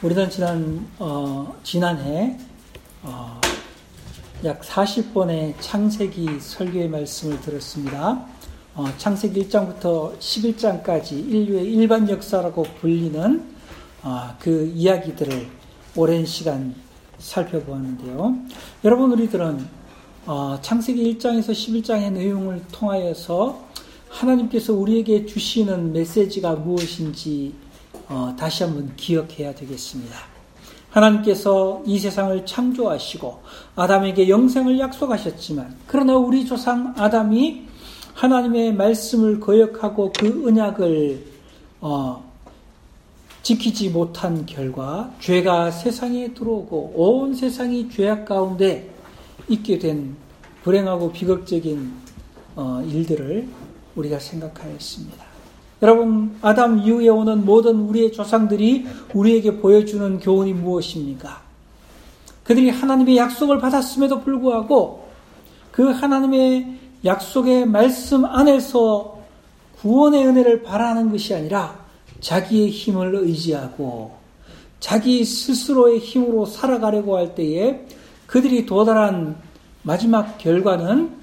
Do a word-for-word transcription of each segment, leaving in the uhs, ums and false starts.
우리는 지난, 어, 지난해, 어, 약 사십 번의 창세기 설교의 말씀을 들었습니다. 어, 창세기 일 장부터 십일 장까지 인류의 일반 역사라고 불리는 어, 그 이야기들을 오랜 시간 살펴보았는데요. 여러분, 우리들은 어, 창세기 일 장에서 십일 장의 내용을 통하여서 하나님께서 우리에게 주시는 메시지가 무엇인지 어, 다시 한번 기억해야 되겠습니다. 하나님께서 이 세상을 창조하시고 아담에게 영생을 약속하셨지만, 그러나 우리 조상 아담이 하나님의 말씀을 거역하고 그 언약을 어, 지키지 못한 결과 죄가 세상에 들어오고 온 세상이 죄악 가운데 있게 된 불행하고 비극적인 어, 일들을 우리가 생각하였습니다. 여러분, 아담 이후에 오는 모든 우리의 조상들이 우리에게 보여주는 교훈이 무엇입니까? 그들이 하나님의 약속을 받았음에도 불구하고 그 하나님의 약속의 말씀 안에서 구원의 은혜를 바라는 것이 아니라 자기의 힘을 의지하고 자기 스스로의 힘으로 살아가려고 할 때에 그들이 도달한 마지막 결과는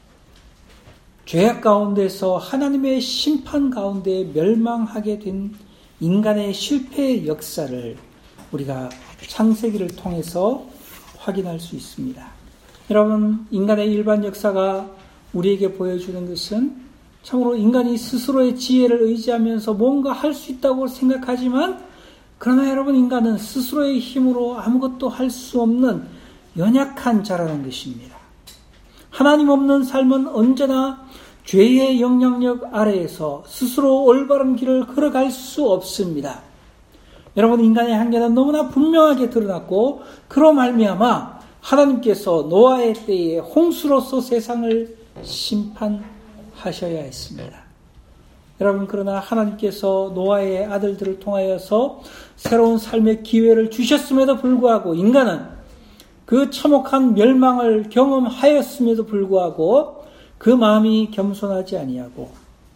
죄악 가운데서 하나님의 심판 가운데 멸망하게 된 인간의 실패의 역사를 우리가 창세기를 통해서 확인할 수 있습니다. 여러분, 인간의 일반 역사가 우리에게 보여주는 것은 참으로 인간이 스스로의 지혜를 의지하면서 뭔가 할 수 있다고 생각하지만, 그러나 여러분, 인간은 스스로의 힘으로 아무것도 할 수 없는 연약한 자라는 것입니다. 하나님 없는 삶은 언제나 죄의 영향력 아래에서 스스로 올바른 길을 걸어갈 수 없습니다. 여러분, 인간의 한계는 너무나 분명하게 드러났고, 그로 말미암아 하나님께서 노아의 때에 홍수로서 세상을 심판하셔야 했습니다. 여러분, 그러나 하나님께서 노아의 아들들을 통하여서 새로운 삶의 기회를 주셨음에도 불구하고 인간은 그 참혹한 멸망을 경험하였음에도 불구하고 그 마음이 겸손하지 아니하고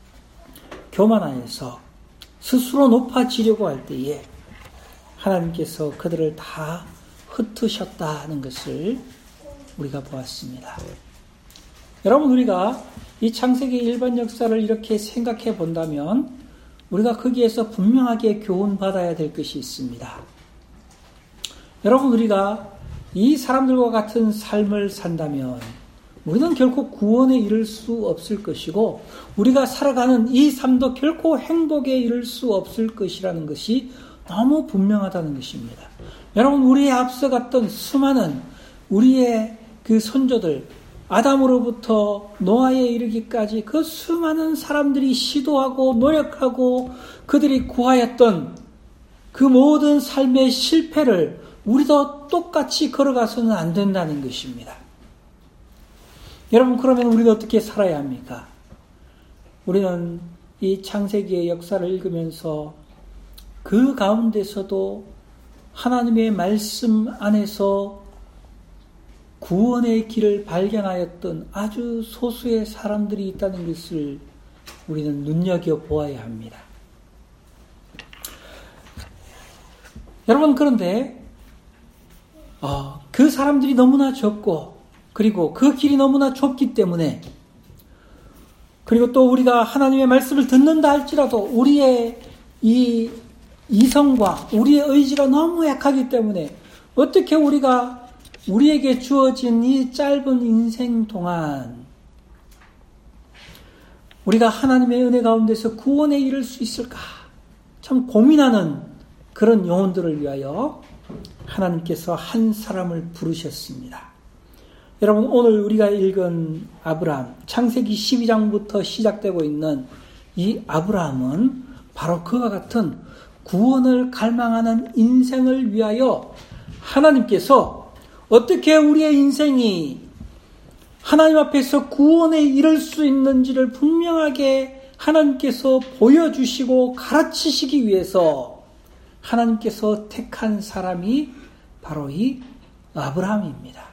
교만하여서 스스로 높아지려고 할 때에 하나님께서 그들을 다 흩으셨다는 것을 우리가 보았습니다. 여러분, 우리가 이 창세기 일반 역사를 이렇게 생각해 본다면 우리가 거기에서 분명하게 교훈받아야 될 것이 있습니다. 여러분, 우리가 이 사람들과 같은 삶을 산다면 우리는 결코 구원에 이를 수 없을 것이고, 우리가 살아가는 이 삶도 결코 행복에 이를 수 없을 것이라는 것이 너무 분명하다는 것입니다. 여러분, 우리의 앞서갔던 수많은 우리의 그 선조들, 아담으로부터 노아에 이르기까지 그 수많은 사람들이 시도하고 노력하고 그들이 구하였던 그 모든 삶의 실패를 우리도 똑같이 걸어가서는 안 된다는 것입니다. 여러분, 그러면 우리가 어떻게 살아야 합니까? 우리는 이 창세기의 역사를 읽으면서 그 가운데서도 하나님의 말씀 안에서 구원의 길을 발견하였던 아주 소수의 사람들이 있다는 것을 우리는 눈여겨보아야 합니다. 여러분, 그런데 어, 그 사람들이 너무나 적고, 그리고 그 길이 너무나 좁기 때문에, 그리고 또 우리가 하나님의 말씀을 듣는다 할지라도 우리의 이 이성과 우리의 의지가 너무 약하기 때문에 어떻게 우리가 우리에게 주어진 이 짧은 인생 동안 우리가 하나님의 은혜 가운데서 구원에 이를 수 있을까? 참 고민하는 그런 영혼들을 위하여 하나님께서 한 사람을 부르셨습니다. 여러분, 오늘 우리가 읽은 아브라함, 창세기 십이 장부터 시작되고 있는 이 아브라함은 바로 그와 같은 구원을 갈망하는 인생을 위하여 하나님께서 어떻게 우리의 인생이 하나님 앞에서 구원에 이를 수 있는지를 분명하게 하나님께서 보여주시고 가르치시기 위해서 하나님께서 택한 사람이 바로 이 아브라함입니다.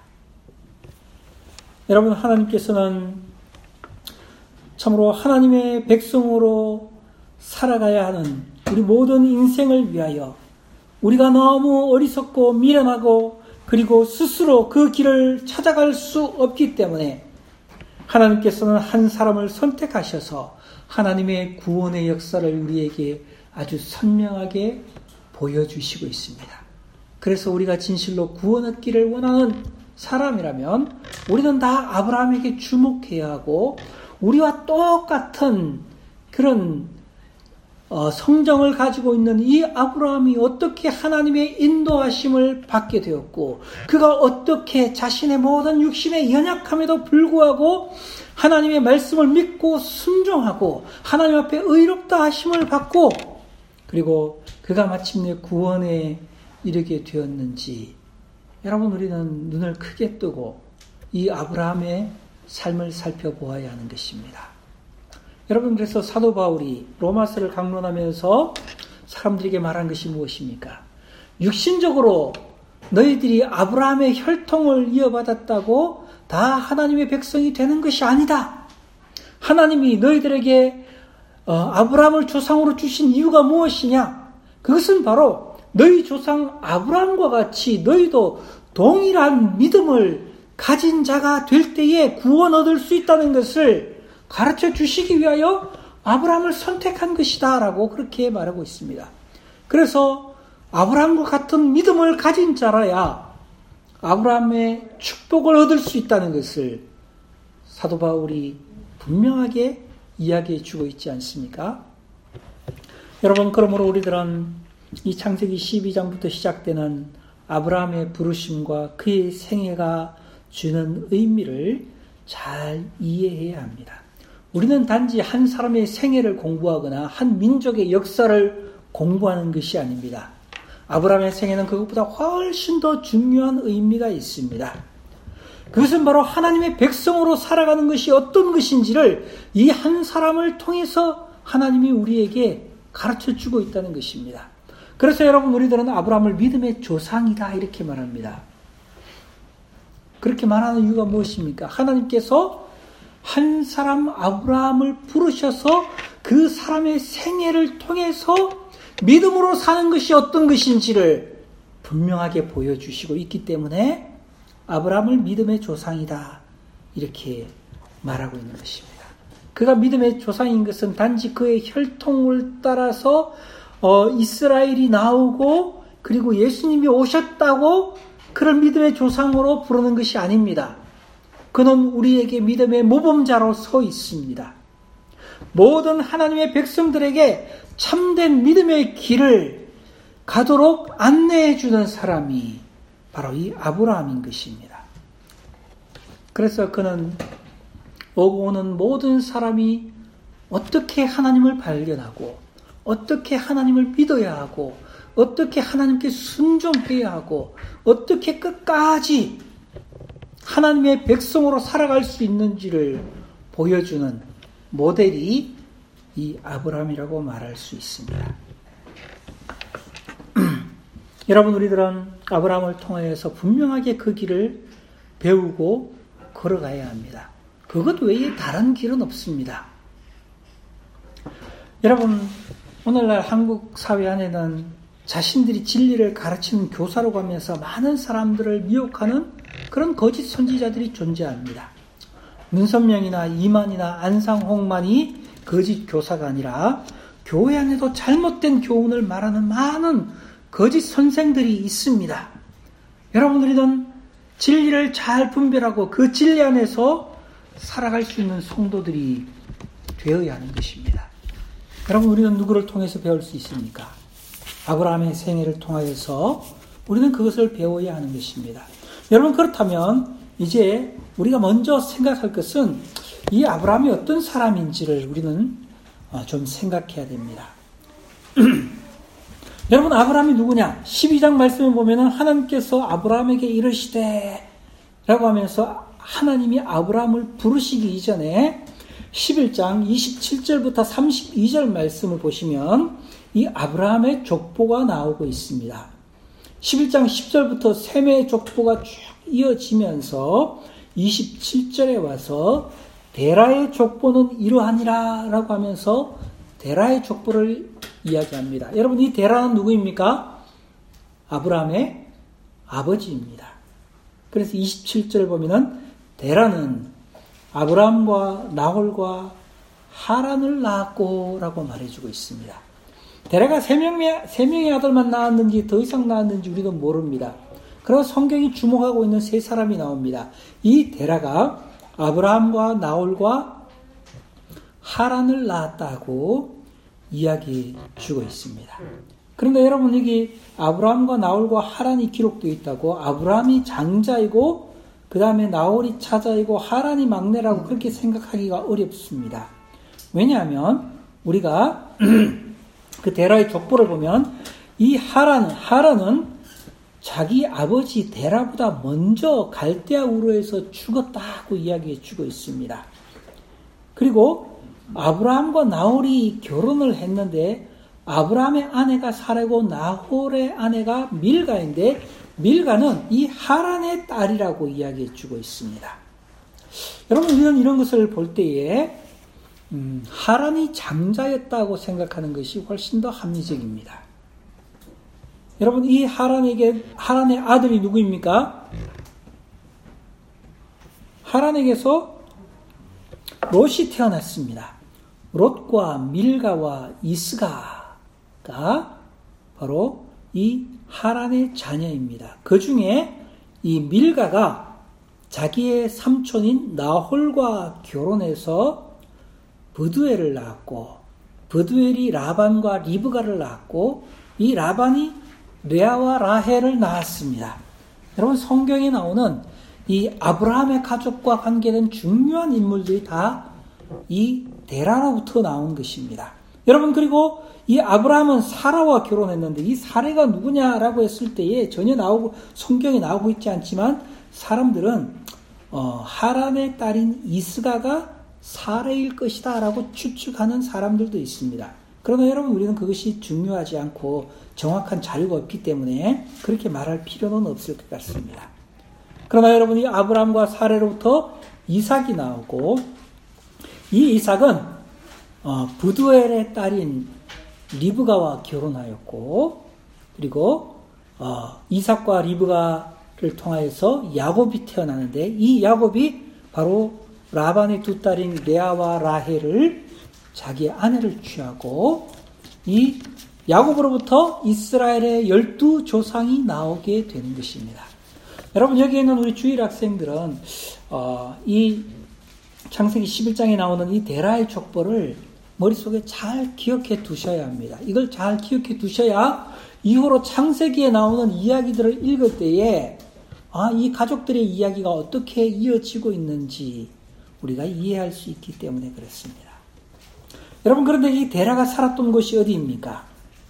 여러분, 하나님께서는 참으로 하나님의 백성으로 살아가야 하는 우리 모든 인생을 위하여 우리가 너무 어리석고 미련하고 그리고 스스로 그 길을 찾아갈 수 없기 때문에 하나님께서는 한 사람을 선택하셔서 하나님의 구원의 역사를 우리에게 아주 선명하게 보여주시고 있습니다. 그래서 우리가 진실로 구원 얻기를 원하는 사람이라면 우리는 다 아브라함에게 주목해야 하고 우리와 똑같은 그런 어, 성정을 가지고 있는 이 아브라함이 어떻게 하나님의 인도하심을 받게 되었고 그가 어떻게 자신의 모든 육신의 연약함에도 불구하고 하나님의 말씀을 믿고 순종하고 하나님 앞에 의롭다 하심을 받고 그리고 그가 마침내 구원에 이르게 되었는지 여러분 우리는 눈을 크게 뜨고 이 아브라함의 삶을 살펴보아야 하는 것입니다. 여러분 그래서 사도 바울이 로마서를 강론하면서 사람들에게 말한 것이 무엇입니까? 육신적으로 너희들이 아브라함의 혈통을 이어받았다고 다 하나님의 백성이 되는 것이 아니다. 하나님이 너희들에게 어, 아브라함을 조상으로 주신 이유가 무엇이냐? 그것은 바로 너희 조상 아브라함과 같이 너희도 동일한 믿음을 가진 자가 될 때에 구원 얻을 수 있다는 것을 가르쳐 주시기 위하여 아브라함을 선택한 것이다 라고 그렇게 말하고 있습니다. 그래서 아브라함과 같은 믿음을 가진 자라야 아브라함의 축복을 얻을 수 있다는 것을 사도 바울이 분명하게 이야기해 주고 있지 않습니까? 여러분 그러므로 우리들은 이 창세기 십이 장부터 시작되는 아브라함의 부르심과 그의 생애가 주는 의미를 잘 이해해야 합니다. 우리는 단지 한 사람의 생애를 공부하거나 한 민족의 역사를 공부하는 것이 아닙니다. 아브라함의 생애는 그것보다 훨씬 더 중요한 의미가 있습니다. 그것은 바로 하나님의 백성으로 살아가는 것이 어떤 것인지를 이 한 사람을 통해서 하나님이 우리에게 가르쳐주고 있다는 것입니다. 그래서 여러분 우리들은 아브라함을 믿음의 조상이다 이렇게 말합니다. 그렇게 말하는 이유가 무엇입니까? 하나님께서 한 사람 아브라함을 부르셔서 그 사람의 생애를 통해서 믿음으로 사는 것이 어떤 것인지를 분명하게 보여주시고 있기 때문에 아브라함을 믿음의 조상이다 이렇게 말하고 있는 것입니다. 그가 믿음의 조상인 것은 단지 그의 혈통을 따라서 어, 이스라엘이 나오고 그리고 예수님이 오셨다고 그를 믿음의 조상으로 부르는 것이 아닙니다. 그는 우리에게 믿음의 모범자로 서 있습니다. 모든 하나님의 백성들에게 참된 믿음의 길을 가도록 안내해 주는 사람이 바로 이 아브라함인 것입니다. 그래서 그는 오고 오는 모든 사람이 어떻게 하나님을 발견하고 어떻게 하나님을 믿어야 하고 어떻게 하나님께 순종해야 하고 어떻게 끝까지 하나님의 백성으로 살아갈 수 있는지를 보여주는 모델이 이 아브라함이라고 말할 수 있습니다. 여러분 우리들은 아브라함을 통하여서 분명하게 그 길을 배우고 걸어가야 합니다. 그것 외에 다른 길은 없습니다. 여러분 오늘날 한국 사회 안에는 자신들이 진리를 가르치는 교사라고 하면서 많은 사람들을 미혹하는 그런 거짓 선지자들이 존재합니다. 문선명이나 이만이나 안상홍만이 거짓 교사가 아니라 교회 안에도 잘못된 교훈을 말하는 많은 거짓 선생들이 있습니다. 여러분 우리는 진리를 잘 분별하고 그 진리 안에서 살아갈 수 있는 성도들이 되어야 하는 것입니다. 여러분 우리는 누구를 통해서 배울 수 있습니까? 아브라함의 생애를 통하여서 우리는 그것을 배워야 하는 것입니다. 여러분 그렇다면 이제 우리가 먼저 생각할 것은 이 아브라함이 어떤 사람인지를 우리는 좀 생각해야 됩니다. 여러분 아브라함이 누구냐? 십이 장 말씀에 보면은 하나님께서 아브라함에게 이르시되 라고 하면서 하나님이 아브라함을 부르시기 이전에 십일 장 이십칠 절부터 삼십이 절 말씀을 보시면 이 아브라함의 족보가 나오고 있습니다. 십일 장 십 절부터 셈의 족보가 쭉 이어지면서 이십칠 절에 와서 데라의 족보는 이러하니라 라고 하면서 데라의 족보를 이야기합니다. 여러분 이 데라는 누구입니까? 아브라함의 아버지입니다. 그래서 이십칠 절 보면은 데라는 아브라함과 나홀과 하란을 낳았고 라고 말해주고 있습니다. 데라가 세 명의, 세 명의 아들만 낳았는지 더 이상 낳았는지 우리도 모릅니다. 그러나 성경이 주목하고 있는 세 사람이 나옵니다. 이 데라가 아브라함과 나홀과 하란을 낳았다고 이야기해 주고 있습니다. 그런데 여러분 여기 아브라함과 나홀과 하란이 기록되어 있다고 아브라함이 장자이고 그 다음에 나홀이 차자이고 하란이 막내라고 그렇게 생각하기가 어렵습니다. 왜냐하면 우리가 그 데라의 족보를 보면 이 하란은, 하란은 자기 아버지 데라보다 먼저 갈대아 우르에서 죽었다고 이야기해 주고 있습니다. 그리고 아브라함과 나홀이 결혼을 했는데 아브라함의 아내가 사라고 나홀의 아내가 밀가인데 밀가는 이 하란의 딸이라고 이야기해 주고 있습니다. 여러분 우리는 이런 것을 볼 때에 음, 하란이 장자였다고 생각하는 것이 훨씬 더 합리적입니다. 여러분 이 하란에게 하란의 아들이 누구입니까? 하란에게서 롯이 태어났습니다. 롯과 밀가와 이스가가 바로 이 하란의 자녀입니다. 그 중에 이 밀가가 자기의 삼촌인 나홀과 결혼해서 브두엘을 낳았고 브두엘이 라반과 리브가를 낳았고 이 라반이 레아와 라헬을 낳았습니다. 여러분 성경에 나오는 이 아브라함의 가족과 관계된 중요한 인물들이 다 이 데라로부터 나온 것입니다. 여러분 그리고 이 아브라함은 사라와 결혼했는데 이 사례가 누구냐라고 했을 때에 전혀 나오고 성경에 나오고 있지 않지만 사람들은 어, 하란의 딸인 이스가가 사례일 것이다 라고 추측하는 사람들도 있습니다. 그러나 여러분 우리는 그것이 중요하지 않고 정확한 자료가 없기 때문에 그렇게 말할 필요는 없을 것 같습니다. 그러나 여러분이 아브라함과 사례로부터 이삭이 나오고 이 이삭은 어, 부두엘의 딸인 리브가와 결혼하였고 그리고 어, 이삭과 리브가를 통하여서 야곱이 태어나는데 이 야곱이 바로 라반의 두 딸인 레아와 라헬을 자기의 아내를 취하고 이 야곱으로부터 이스라엘의 열두 조상이 나오게 되는 것입니다. 여러분 여기 있는 우리 주일 학생들은 어, 이 창세기 십일 장에 나오는 이 데라의 족보를 머릿속에 잘 기억해 두셔야 합니다. 이걸 잘 기억해 두셔야 이후로 창세기에 나오는 이야기들을 읽을 때에 아, 이 가족들의 이야기가 어떻게 이어지고 있는지 우리가 이해할 수 있기 때문에 그렇습니다. 여러분 그런데 이 데라가 살았던 곳이 어디입니까?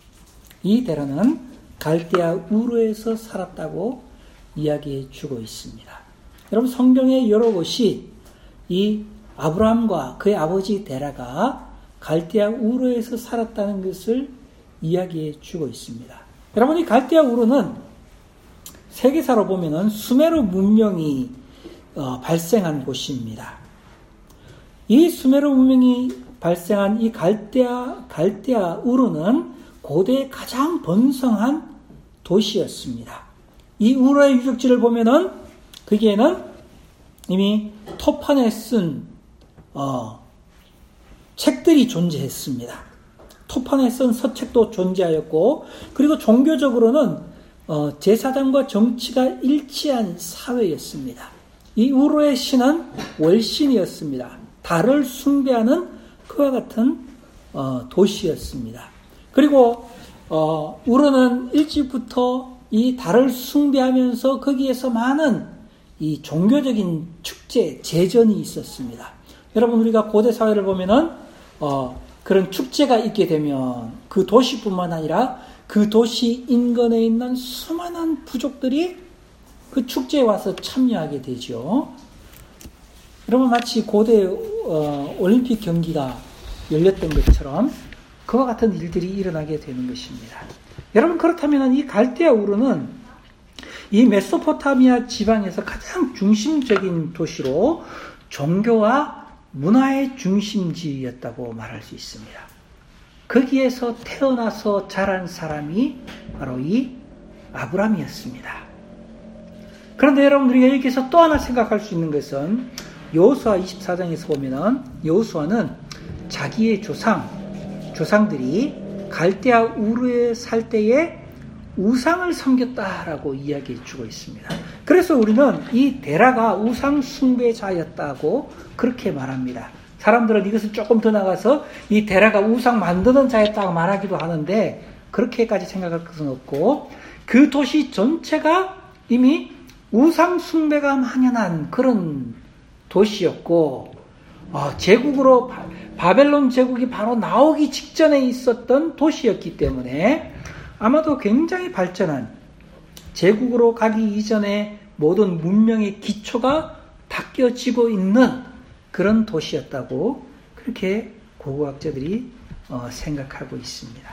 이 데라는 갈대아 우르에서 살았다고 이야기해 주고 있습니다. 여러분 성경의 여러 곳이 이 아브라함과 그의 아버지 데라가 갈대아 우르에서 살았다는 것을 이야기해 주고 있습니다. 여러분 이 갈대아 우르는 세계사로 보면은 수메르 문명이 어, 발생한 곳입니다. 이 수메르 문명이 발생한 이 갈대아 갈대아 우르는 고대의 가장 번성한 도시였습니다. 이 우르의 유적지를 보면은 거기에는 이미 토판에 쓴 어, 책들이 존재했습니다. 토판에 쓴 서책도 존재하였고 그리고 종교적으로는 어, 제사장과 정치가 일치한 사회였습니다. 이 우르의 신은 월신이었습니다. 달을 숭배하는 그와 같은 어, 도시였습니다. 그리고 어, 우르는 일찍부터 이 달을 숭배하면서 거기에서 많은 이 종교적인 축제, 제전이 있었습니다. 여러분 우리가 고대 사회를 보면은 어, 그런 축제가 있게 되면 그 도시뿐만 아니라 그 도시 인근에 있는 수많은 부족들이 그 축제에 와서 참여하게 되죠. 여러분 마치 고대 어, 올림픽 경기가 열렸던 것처럼 그와 같은 일들이 일어나게 되는 것입니다. 여러분 그렇다면 이 갈대아 우르는 이 메소포타미아 지방에서 가장 중심적인 도시로 종교와 문화의 중심지였다고 말할 수 있습니다. 거기에서 태어나서 자란 사람이 바로 이 아브라함이었습니다. 그런데 여러분, 우리가 여기서 또 하나 생각할 수 있는 것은 여호수아 이십사 장에서 보면은 여호수아는 자기의 조상, 조상들이 갈대아 우르에 살 때에 우상을 섬겼다라고 이야기해 주고 있습니다. 그래서 우리는 이 데라가 우상 숭배자였다고 그렇게 말합니다. 사람들은 이것을 조금 더 나가서 이 데라가 우상 만드는 자였다고 말하기도 하는데 그렇게까지 생각할 것은 없고, 그 도시 전체가 이미 우상 숭배가 만연한 그런 도시였고, 어, 제국으로 바, 바벨론 제국이 바로 나오기 직전에 있었던 도시였기 때문에 아마도 굉장히 발전한, 제국으로 가기 이전에 모든 문명의 기초가 닦여지고 있는 그런 도시였다고 그렇게 고고학자들이 어, 생각하고 있습니다.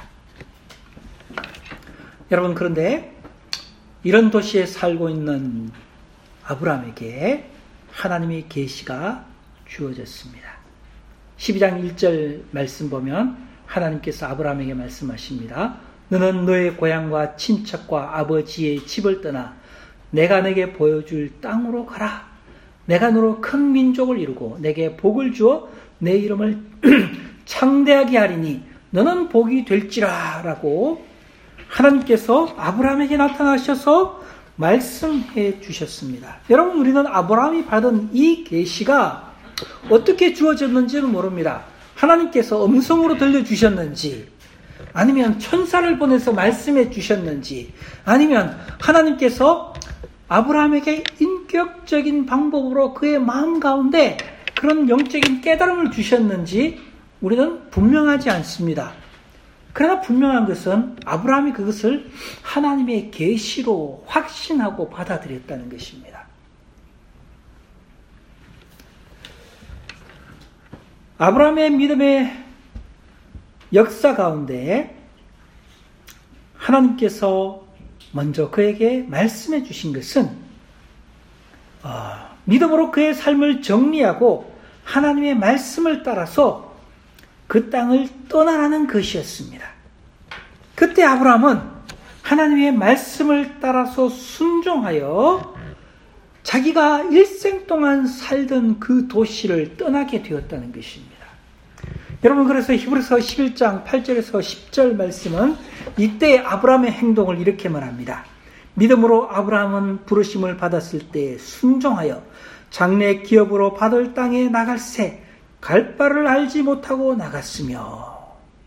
여러분, 그런데 이런 도시에 살고 있는 아브라함에게 하나님의 계시가 주어졌습니다. 십이 장 일 절 말씀 보면 하나님께서 아브라함에게 말씀하십니다. 너는 너의 고향과 친척과 아버지의 집을 떠나 내가 내게 보여줄 땅으로 가라. 내가 너로 큰 민족을 이루고 내게 복을 주어 내 이름을 창대하게 하리니 너는 복이 될지라 라고 하나님께서 아브라함에게 나타나셔서 말씀해 주셨습니다. 여러분, 우리는 아브라함이 받은 이 계시가 어떻게 주어졌는지는 모릅니다. 하나님께서 음성으로 들려주셨는지, 아니면 천사를 보내서 말씀해 주셨는지, 아니면 하나님께서 아브라함에게 인격적인 방법으로 그의 마음 가운데 그런 영적인 깨달음을 주셨는지 우리는 분명하지 않습니다. 그러나 분명한 것은 아브라함이 그것을 하나님의 계시로 확신하고 받아들였다는 것입니다. 아브라함의 믿음의 역사 가운데 하나님께서 먼저 그에게 말씀해 주신 것은 어, 믿음으로 그의 삶을 정리하고 하나님의 말씀을 따라서 그 땅을 떠나라는 것이었습니다. 그때 아브라함은 하나님의 말씀을 따라서 순종하여 자기가 일생 동안 살던 그 도시를 떠나게 되었다는 것입니다. 여러분, 그래서 히브리서 십일 장 팔 절에서 십 절 말씀은 이때 아브라함의 행동을 이렇게 말합니다. 믿음으로 아브라함은 부르심을 받았을 때 순종하여 장래 기업으로 받을 땅에 나갈새 갈 바를 알지 못하고 나갔으며.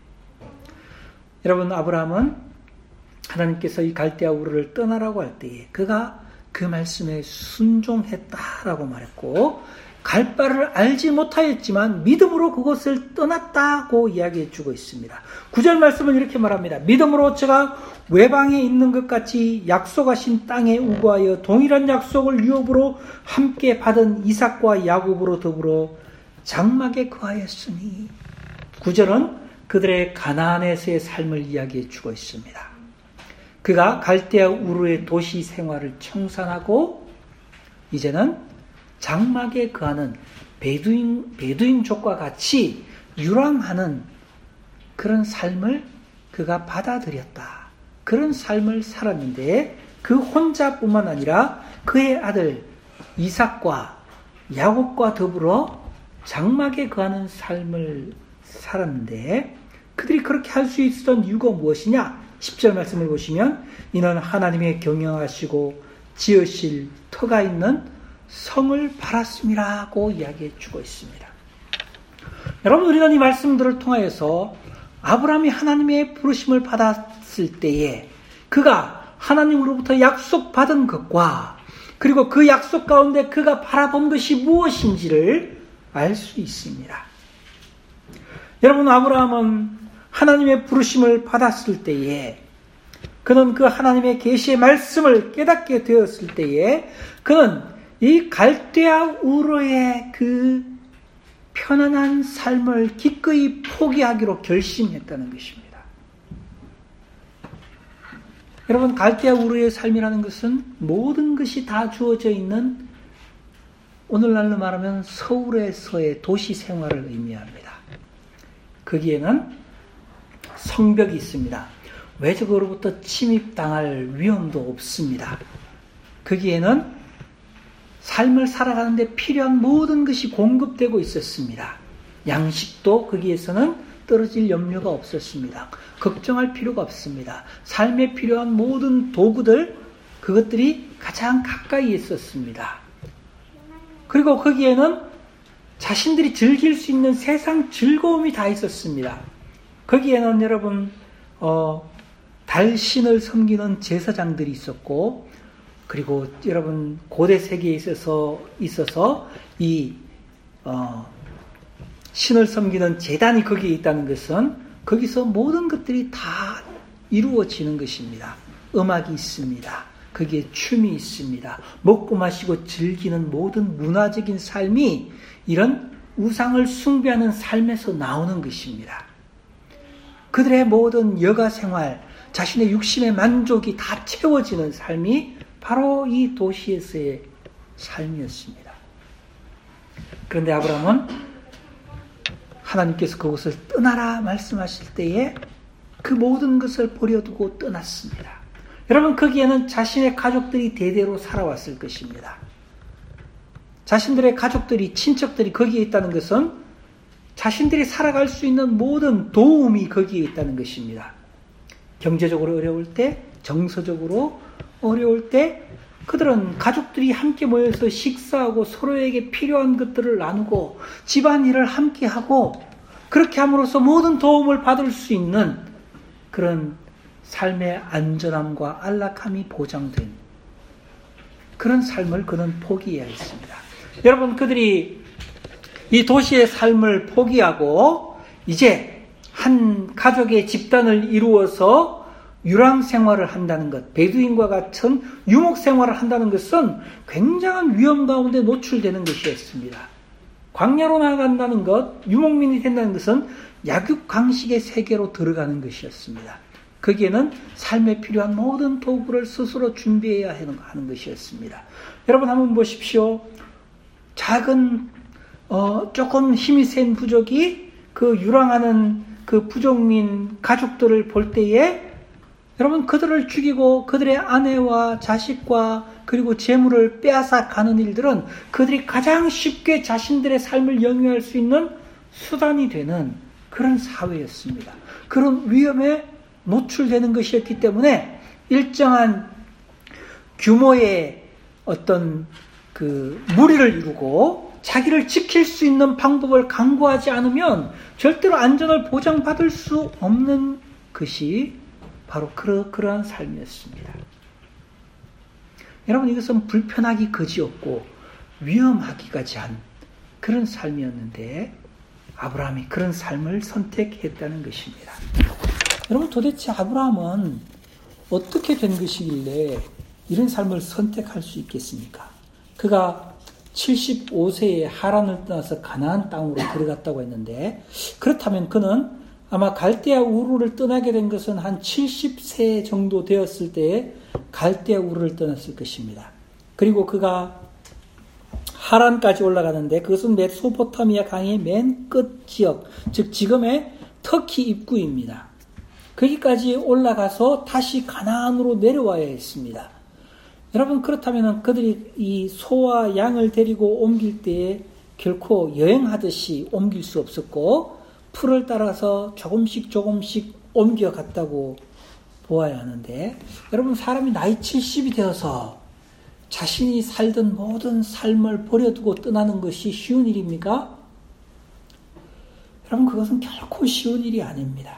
여러분, 아브라함은 하나님께서 이 갈대아 우르를 떠나라고 할 때에 그가 그 말씀에 순종했다라고 말했고, 갈 바를 알지 못하였지만 믿음으로 그것을 떠났다고 이야기해 주고 있습니다. 구 절 말씀은 이렇게 말합니다. 믿음으로 제가 외방에 있는 것 같이 약속하신 땅에 우거하여 동일한 약속을 유업으로 함께 받은 이삭과 야곱으로 더불어 장막에 거하였으니. 구 절은 그들의 가나안에서의 삶을 이야기해 주고 있습니다. 그가 갈대아 우르의 도시 생활을 청산하고 이제는 장막에 거하는 베두인, 베두인족과 같이 유랑하는 그런 삶을 그가 받아들였다. 그런 삶을 살았는데 그 혼자뿐만 아니라 그의 아들 이삭과 야곱과 더불어 장막에 거하는 삶을 살았는데, 그들이 그렇게 할 수 있었던 이유가 무엇이냐? 십 절 말씀을 보시면 이는 하나님의 경영하시고 지으실 터가 있는 성을 바랐음이라고 이야기해 주고 있습니다. 여러분, 우리는 이 말씀들을 통하여서 아브라함이 하나님의 부르심을 받았을 때에 그가 하나님으로부터 약속받은 것과 그리고 그 약속 가운데 그가 바라본 것이 무엇인지를 알 수 있습니다. 여러분, 아브라함은 하나님의 부르심을 받았을 때에, 그는 그 하나님의 계시의 말씀을 깨닫게 되었을 때에 그는 이 갈대아 우르의 그 편안한 삶을 기꺼이 포기하기로 결심했다는 것입니다. 여러분, 갈대아 우르의 삶이라는 것은 모든 것이 다 주어져 있는, 오늘날로 말하면 서울에서의 도시 생활을 의미합니다. 거기에는 성벽이 있습니다. 외적으로부터 침입당할 위험도 없습니다. 거기에는 삶을 살아가는데 필요한 모든 것이 공급되고 있었습니다. 양식도 거기에서는 떨어질 염려가 없었습니다. 걱정할 필요가 없습니다. 삶에 필요한 모든 도구들, 그것들이 가장 가까이 있었습니다. 그리고 거기에는 자신들이 즐길 수 있는 세상 즐거움이 다 있었습니다. 거기에는 여러분 어, 달신을 섬기는 제사장들이 있었고, 그리고 여러분 고대 세계에 있어서 있어서 이 어, 신을 섬기는 제단이 거기에 있다는 것은 거기서 모든 것들이 다 이루어지는 것입니다. 음악이 있습니다. 거기에 춤이 있습니다. 먹고 마시고 즐기는 모든 문화적인 삶이 이런 우상을 숭배하는 삶에서 나오는 것입니다. 그들의 모든 여가 생활, 자신의 육신의 만족이 다 채워지는 삶이 바로 이 도시에서의 삶이었습니다. 그런데 아브라함은 하나님께서 그곳을 떠나라 말씀하실 때에 그 모든 것을 버려두고 떠났습니다. 여러분, 거기에는 자신의 가족들이 대대로 살아왔을 것입니다. 자신들의 가족들이, 친척들이 거기에 있다는 것은 자신들이 살아갈 수 있는 모든 도움이 거기에 있다는 것입니다. 경제적으로 어려울 때, 정서적으로 어려울 때 그들은 가족들이 함께 모여서 식사하고 서로에게 필요한 것들을 나누고 집안일을 함께 하고 그렇게 함으로써 모든 도움을 받을 수 있는 그런 삶의 안전함과 안락함이 보장된 그런 삶을 그는 포기해야 했습니다. 여러분, 그들이 이 도시의 삶을 포기하고 이제 한 가족의 집단을 이루어서 유랑 생활을 한다는 것, 베두인과 같은 유목 생활을 한다는 것은 굉장한 위험 가운데 노출되는 것이었습니다. 광야로 나아간다는 것, 유목민이 된다는 것은 약육강식의 세계로 들어가는 것이었습니다. 거기에는 삶에 필요한 모든 도구를 스스로 준비해야 하는 것이었습니다. 여러분 한번 보십시오. 작은 어, 조금 힘이 센 부족이 그 유랑하는 그 부족민 가족들을 볼 때에 여러분 그들을 죽이고 그들의 아내와 자식과 그리고 재물을 빼앗아 가는 일들은 그들이 가장 쉽게 자신들의 삶을 영위할 수 있는 수단이 되는 그런 사회였습니다. 그런 위험에 노출되는 것이었기 때문에 일정한 규모의 어떤 그 무리를 이루고 자기를 지킬 수 있는 방법을 강구하지 않으면 절대로 안전을 보장받을 수 없는 것이 바로 그러, 그러한 삶이었습니다. 여러분, 이것은 불편하기 그지없고 위험하기까지 한 그런 삶이었는데 아브라함이 그런 삶을 선택했다는 것입니다. 여러분, 도대체 아브라함은 어떻게 된 것이길래 이런 삶을 선택할 수 있겠습니까? 그가 칠십오 세에 하란을 떠나서 가나안 땅으로 들어갔다고 했는데, 그렇다면 그는 아마 갈대아 우르를 떠나게 된 것은 한 칠십 세 정도 되었을 때에 갈대아 우르를 떠났을 것입니다. 그리고 그가 하란까지 올라가는데 그것은 메소포타미아 강의 맨 끝 지역, 즉 지금의 터키 입구입니다. 거기까지 올라가서 다시 가나안으로 내려와야 했습니다. 여러분, 그렇다면 그들이 이 소와 양을 데리고 옮길 때에 결코 여행하듯이 옮길 수 없었고 풀을 따라서 조금씩 조금씩 옮겨갔다고 보아야 하는데, 여러분, 사람이 나이 칠십이 되어서 자신이 살던 모든 삶을 버려두고 떠나는 것이 쉬운 일입니까? 여러분, 그것은 결코 쉬운 일이 아닙니다.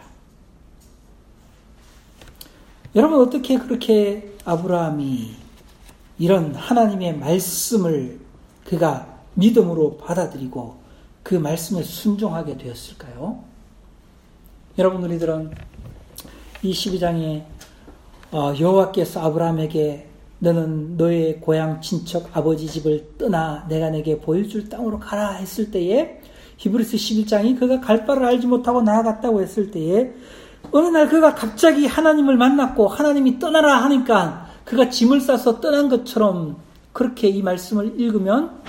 여러분, 어떻게 그렇게 아브라함이 이런 하나님의 말씀을 그가 믿음으로 받아들이고 그 말씀에 순종하게 되었을까요? 여러분, 우리들은 이 십이 장에 어, 여호와께서 아브라함에게 너는 너의 고향 친척 아버지 집을 떠나 내가 내게 보여줄 땅으로 가라 했을 때에, 히브리서 십일 장이 그가 갈 바를 알지 못하고 나아갔다고 했을 때에 어느 날 그가 갑자기 하나님을 만났고 하나님이 떠나라 하니까 그가 짐을 싸서 떠난 것처럼 그렇게 이 말씀을 읽으면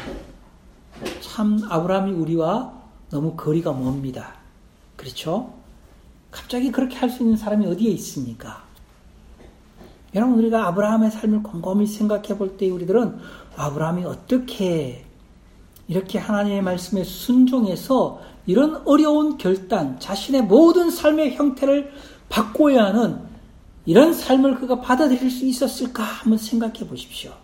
참 아브라함이 우리와 너무 거리가 멉니다. 그렇죠? 갑자기 그렇게 할 수 있는 사람이 어디에 있습니까? 여러분, 우리가 아브라함의 삶을 곰곰이 생각해 볼 때 우리들은 아브라함이 어떻게 이렇게 하나님의 말씀에 순종해서 이런 어려운 결단, 자신의 모든 삶의 형태를 바꿔야 하는 이런 삶을 그가 받아들일 수 있었을까 한번 생각해 보십시오.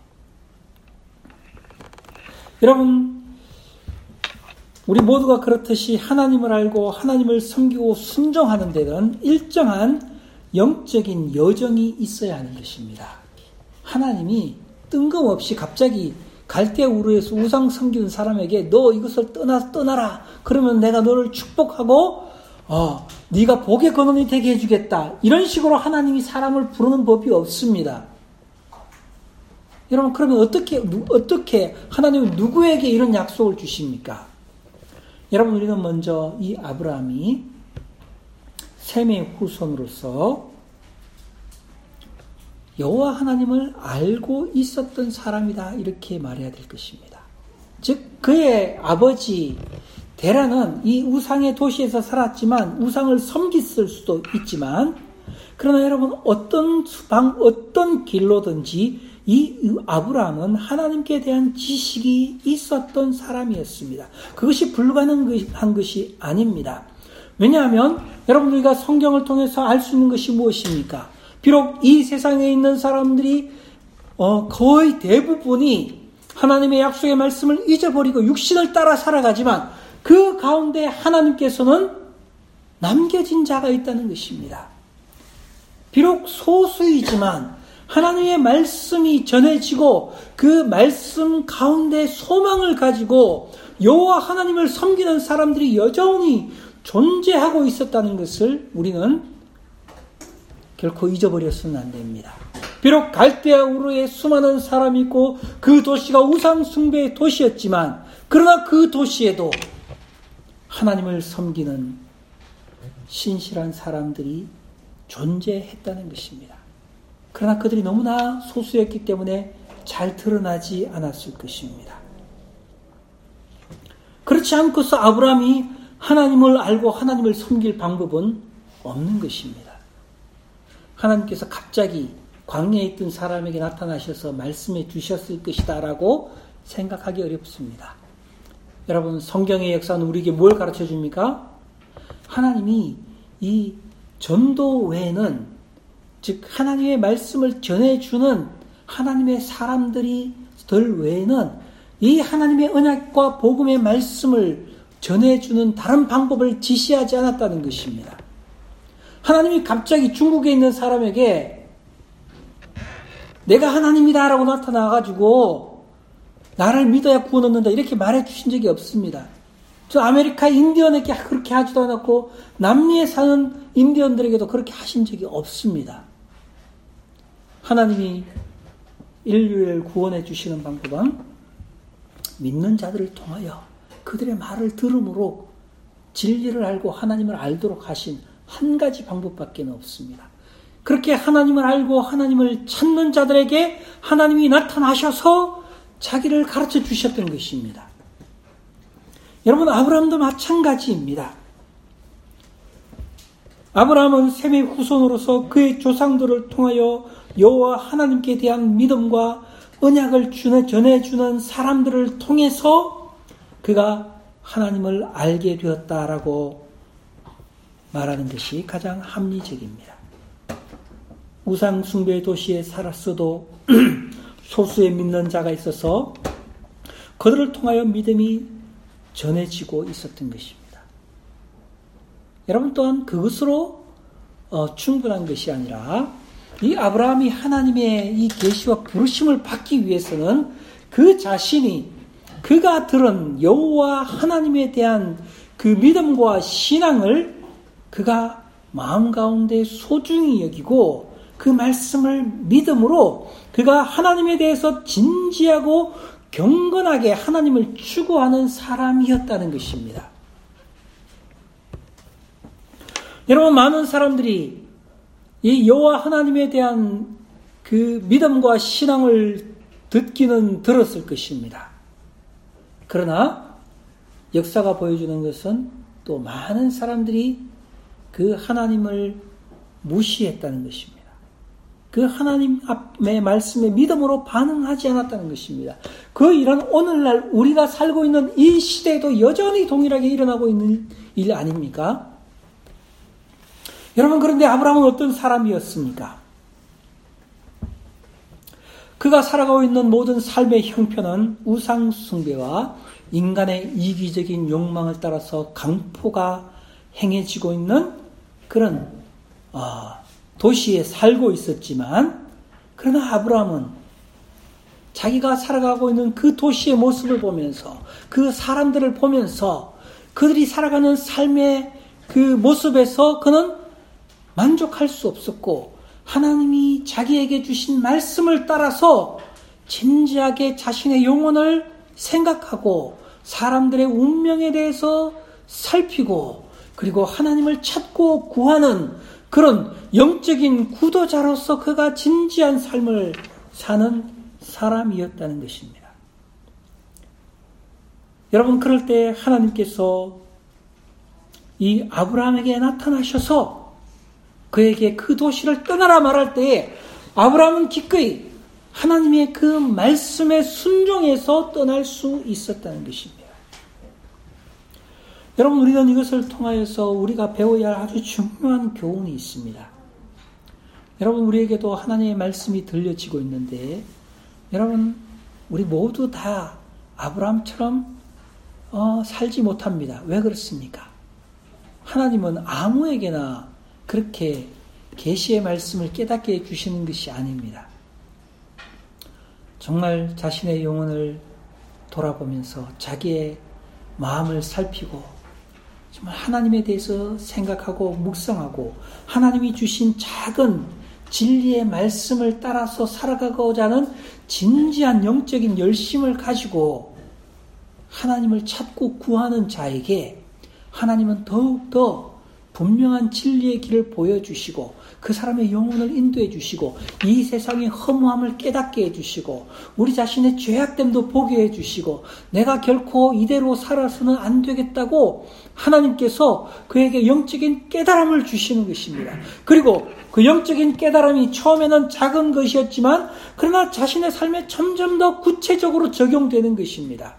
여러분, 우리 모두가 그렇듯이 하나님을 알고 하나님을 섬기고 순종하는 데는 일정한 영적인 여정이 있어야 하는 것입니다. 하나님이 뜬금없이 갑자기 갈대아 우르에서 우상 섬기는 사람에게 너 이것을 떠나, 떠나라. 그러면 내가 너를 축복하고 어, 네가 복의 근원이 되게 해주겠다. 이런 식으로 하나님이 사람을 부르는 법이 없습니다. 여러분, 그러면 어떻게 어떻게 하나님은 누구에게 이런 약속을 주십니까? 여러분, 우리는 먼저 이 아브라함이 셈의 후손으로서 여호와 하나님을 알고 있었던 사람이다, 이렇게 말해야 될 것입니다. 즉 그의 아버지 데라는 이 우상의 도시에서 살았지만 우상을 섬겼을 수도 있지만, 그러나 여러분, 어떤 방 어떤 길로든지 이 아브라함은 하나님께 대한 지식이 있었던 사람이었습니다. 그것이 불가능한 것이 아닙니다. 왜냐하면 여러분, 우리가 성경을 통해서 알 수 있는 것이 무엇입니까? 비록 이 세상에 있는 사람들이 어, 거의 대부분이 하나님의 약속의 말씀을 잊어버리고 육신을 따라 살아가지만 그 가운데 하나님께서는 남겨진 자가 있다는 것입니다. 비록 소수이지만 하나님의 말씀이 전해지고 그 말씀 가운데 소망을 가지고 여호와 하나님을 섬기는 사람들이 여전히 존재하고 있었다는 것을 우리는 결코 잊어버렸으면 안 됩니다. 비록 갈대아 우르에 수많은 사람이 있고 그 도시가 우상 숭배의 도시였지만, 그러나 그 도시에도 하나님을 섬기는 신실한 사람들이 존재했다는 것입니다. 그러나 그들이 너무나 소수였기 때문에 잘 드러나지 않았을 것입니다. 그렇지 않고서 아브라함이 하나님을 알고 하나님을 섬길 방법은 없는 것입니다. 하나님께서 갑자기 광야에 있던 사람에게 나타나셔서 말씀해 주셨을 것이다 라고 생각하기 어렵습니다. 여러분, 성경의 역사는 우리에게 뭘 가르쳐 줍니까? 하나님이 이 전도 외에는, 즉 하나님의 말씀을 전해주는 하나님의 사람들이 들 외에는 이 하나님의 언약과 복음의 말씀을 전해주는 다른 방법을 지시하지 않았다는 것입니다. 하나님이 갑자기 중국에 있는 사람에게 내가 하나님이다 라고 나타나가지고 나를 믿어야 구원 얻는다 이렇게 말해 주신 적이 없습니다. 저 아메리카 인디언에게 그렇게 하지도 않았고 남미에 사는 인디언들에게도 그렇게 하신 적이 없습니다. 하나님이 인류를 구원해 주시는 방법은 믿는 자들을 통하여 그들의 말을 들음으로 진리를 알고 하나님을 알도록 하신 한 가지 방법밖에 없습니다. 그렇게 하나님을 알고 하나님을 찾는 자들에게 하나님이 나타나셔서 자기를 가르쳐 주셨던 것입니다. 여러분, 아브라함도 마찬가지입니다. 아브라함은 셈의 후손으로서 그의 조상들을 통하여 여호와 하나님께 대한 믿음과 언약을 전해주는 사람들을 통해서 그가 하나님을 알게 되었다라고 말하는 것이 가장 합리적입니다. 우상 숭배 도시에 살았어도 소수의 믿는 자가 있어서 그들을 통하여 믿음이 전해지고 있었던 것입니다. 여러분, 또한 그것으로 어, 충분한 것이 아니라 이 아브라함이 하나님의 이 계시와 부르심을 받기 위해서는 그 자신이 그가 들은 여호와 하나님에 대한 그 믿음과 신앙을 그가 마음 가운데 소중히 여기고 그 말씀을 믿음으로 그가 하나님에 대해서 진지하고 경건하게 하나님을 추구하는 사람이었다는 것입니다. 여러분, 많은 사람들이 이 여호와 하나님에 대한 그 믿음과 신앙을 듣기는 들었을 것입니다. 그러나 역사가 보여주는 것은 또 많은 사람들이 그 하나님을 무시했다는 것입니다. 그 하나님의 말씀에 믿음으로 반응하지 않았다는 것입니다. 그 일은 오늘날 우리가 살고 있는 이 시대에도 여전히 동일하게 일어나고 있는 일 아닙니까? 여러분, 그런데 아브라함은 어떤 사람이었습니까? 그가 살아가고 있는 모든 삶의 형편은 우상 숭배와 인간의 이기적인 욕망을 따라서 강포가 행해지고 있는 그런 어, 도시에 살고 있었지만, 그러나 아브라함은 자기가 살아가고 있는 그 도시의 모습을 보면서, 그 사람들을 보면서 그들이 살아가는 삶의 그 모습에서 그는 만족할 수 없었고, 하나님이 자기에게 주신 말씀을 따라서 진지하게 자신의 영혼을 생각하고 사람들의 운명에 대해서 살피고, 그리고 하나님을 찾고 구하는 그런 영적인 구도자로서 그가 진지한 삶을 사는 사람이었다는 것입니다. 여러분, 그럴 때 하나님께서 이 아브라함에게 나타나셔서 그에게 그 도시를 떠나라 말할 때에 아브라함은 기꺼이 하나님의 그 말씀에 순종해서 떠날 수 있었다는 것입니다. 여러분, 우리는 이것을 통하여서 우리가 배워야 할 아주 중요한 교훈이 있습니다. 여러분, 우리에게도 하나님의 말씀이 들려지고 있는데, 여러분, 우리 모두 다 아브라함처럼 어, 살지 못합니다. 왜 그렇습니까? 하나님은 아무에게나 그렇게 계시의 말씀을 깨닫게 해주시는 것이 아닙니다. 정말 자신의 영혼을 돌아보면서 자기의 마음을 살피고 정말 하나님에 대해서 생각하고 묵상하고 하나님이 주신 작은 진리의 말씀을 따라서 살아가고자 하는 진지한 영적인 열심을 가지고 하나님을 찾고 구하는 자에게 하나님은 더욱더 분명한 진리의 길을 보여주시고 그 사람의 영혼을 인도해 주시고 이 세상의 허무함을 깨닫게 해주시고 우리 자신의 죄악됨도 보게 해주시고 내가 결코 이대로 살아서는 안 되겠다고 하나님께서 그에게 영적인 깨달음을 주시는 것입니다. 그리고 그 영적인 깨달음이 처음에는 작은 것이었지만 그러나 자신의 삶에 점점 더 구체적으로 적용되는 것입니다.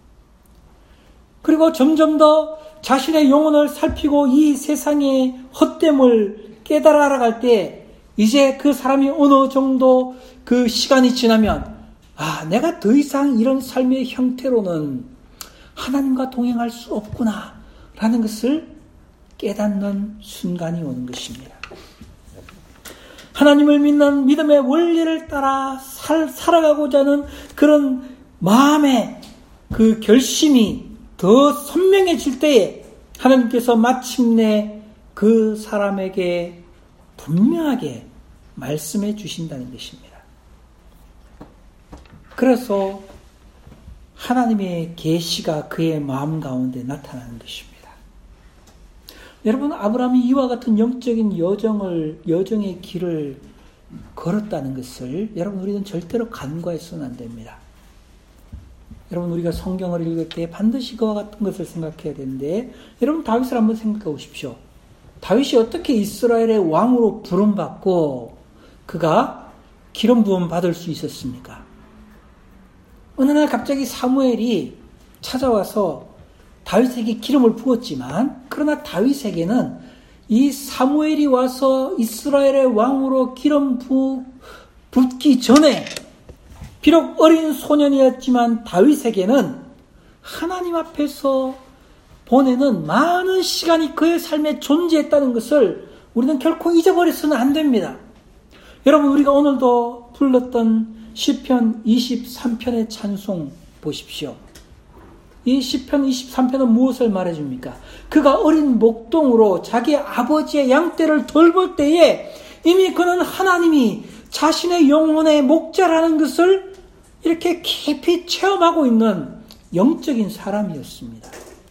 그리고 점점 더 자신의 영혼을 살피고 이 세상의 헛됨을 깨달아 알아갈 때 이제 그 사람이 어느 정도 그 시간이 지나면 아, 내가 더 이상 이런 삶의 형태로는 하나님과 동행할 수 없구나 라는 것을 깨닫는 순간이 오는 것입니다. 하나님을 믿는 믿음의 원리를 따라 살, 살아가고자 하는 그런 마음의 그 결심이 더 선명해질 때에 하나님께서 마침내 그 사람에게 분명하게 말씀해 주신다는 것입니다. 그래서 하나님의 계시가 그의 마음 가운데 나타나는 것입니다. 여러분, 아브라함이 이와 같은 영적인 여정을, 여정의 길을 걸었다는 것을 여러분 우리는 절대로 간과해서는 안 됩니다. 여러분, 우리가 성경을 읽을 때 반드시 그와 같은 것을 생각해야 되는데, 여러분 다윗을 한번 생각해 보십시오. 다윗이 어떻게 이스라엘의 왕으로 부름받고 그가 기름 부음 받을 수 있었습니까? 어느 날 갑자기 사무엘이 찾아와서 다윗에게 기름을 부었지만, 그러나 다윗에게는 이 사무엘이 와서 이스라엘의 왕으로 기름 부, 붓기 전에 비록 어린 소년이었지만 다윗에게는 하나님 앞에서 보내는 많은 시간이 그의 삶에 존재했다는 것을 우리는 결코 잊어버려서는 안 됩니다. 여러분, 우리가 오늘도 불렀던 시편 이십삼 편의 찬송 보십시오. 이 시편 이십삼 편은 무엇을 말해줍니까? 그가 어린 목동으로 자기 아버지의 양떼를 돌볼 때에 이미 그는 하나님이 자신의 영혼의 목자라는 것을 이렇게 깊이 체험하고 있는 영적인 사람이었습니다.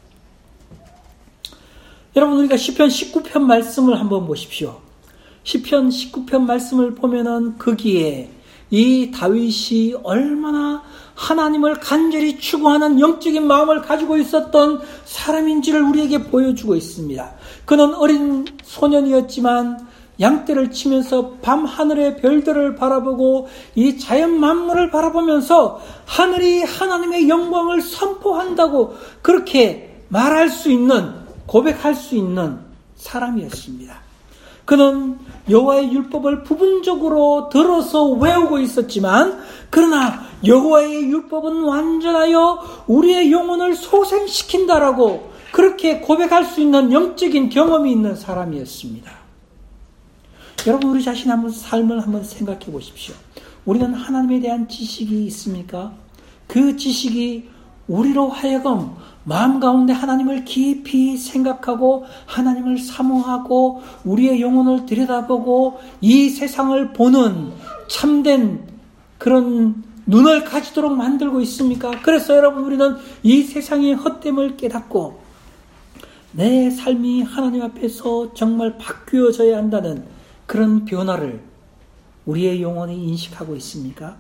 여러분, 우리가 시편 십구 편 말씀을 한번 보십시오. 시편 십구 편 말씀을 보면은 거기에 이 다윗이 얼마나 하나님을 간절히 추구하는 영적인 마음을 가지고 있었던 사람인지를 우리에게 보여주고 있습니다. 그는 어린 소년이었지만 양떼를 치면서 밤 하늘의 별들을 바라보고 이 자연 만물을 바라보면서 하늘이 하나님의 영광을 선포한다고 그렇게 말할 수 있는, 고백할 수 있는 사람이었습니다. 그는 여호와의 율법을 부분적으로 들어서 외우고 있었지만 그러나 여호와의 율법은 완전하여 우리의 영혼을 소생시킨다라고 그렇게 고백할 수 있는 영적인 경험이 있는 사람이었습니다. 여러분, 우리 자신 한번 삶을 한번 생각해 보십시오. 우리는 하나님에 대한 지식이 있습니까? 그 지식이 우리로 하여금 마음 가운데 하나님을 깊이 생각하고 하나님을 사모하고 우리의 영혼을 들여다보고 이 세상을 보는 참된 그런 눈을 가지도록 만들고 있습니까? 그래서 여러분, 우리는 이 세상의 헛됨을 깨닫고 내 삶이 하나님 앞에서 정말 바뀌어져야 한다는 그런 변화를 우리의 영혼이 인식하고 있습니까?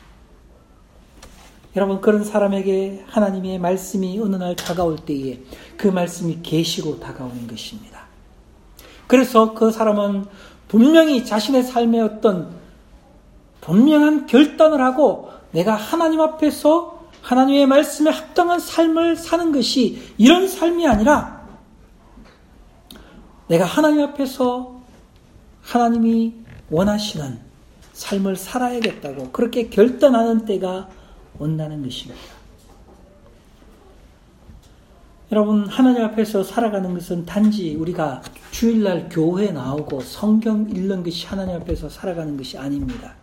여러분, 그런 사람에게 하나님의 말씀이 어느 날 다가올 때에 그 말씀이 계시로 다가오는 것입니다. 그래서 그 사람은 분명히 자신의 삶의 어떤 분명한 결단을 하고 내가 하나님 앞에서 하나님의 말씀에 합당한 삶을 사는 것이 이런 삶이 아니라 내가 하나님 앞에서 하나님이 원하시는 삶을 살아야겠다고 그렇게 결단하는 때가 온다는 것입니다. 여러분, 하나님 앞에서 살아가는 것은 단지 우리가 주일날 교회에 나오고 성경 읽는 것이 하나님 앞에서 살아가는 것이 아닙니다.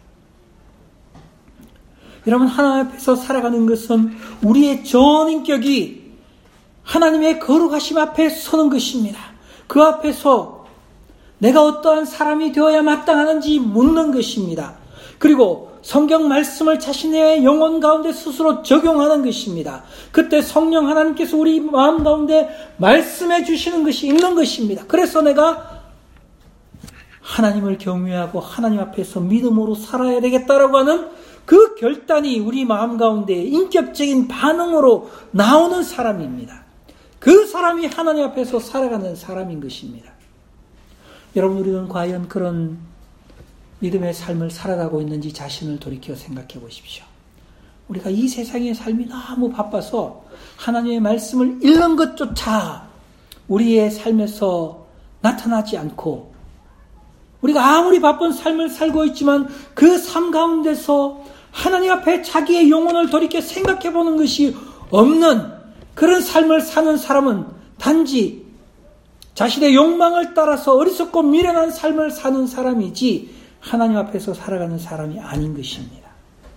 여러분, 하나님 앞에서 살아가는 것은 우리의 전인격이 하나님의 거룩하심 앞에 서는 것입니다. 그 앞에서 내가 어떠한 사람이 되어야 마땅하는지 묻는 것입니다. 그리고 성경 말씀을 자신의 영혼 가운데 스스로 적용하는 것입니다. 그때 성령 하나님께서 우리 마음 가운데 말씀해 주시는 것이 있는 것입니다. 그래서 내가 하나님을 경외하고 하나님 앞에서 믿음으로 살아야 되겠다라고 하는 그 결단이 우리 마음 가운데 인격적인 반응으로 나오는 사람입니다. 그 사람이 하나님 앞에서 살아가는 사람인 것입니다. 여러분, 우리는 과연 그런 믿음의 삶을 살아가고 있는지 자신을 돌이켜 생각해 보십시오. 우리가 이 세상의 삶이 너무 바빠서 하나님의 말씀을 읽는 것조차 우리의 삶에서 나타나지 않고 우리가 아무리 바쁜 삶을 살고 있지만 그 삶 가운데서 하나님 앞에 자기의 영혼을 돌이켜 생각해 보는 것이 없는 그런 삶을 사는 사람은 단지 자신의 욕망을 따라서 어리석고 미련한 삶을 사는 사람이지 하나님 앞에서 살아가는 사람이 아닌 것입니다.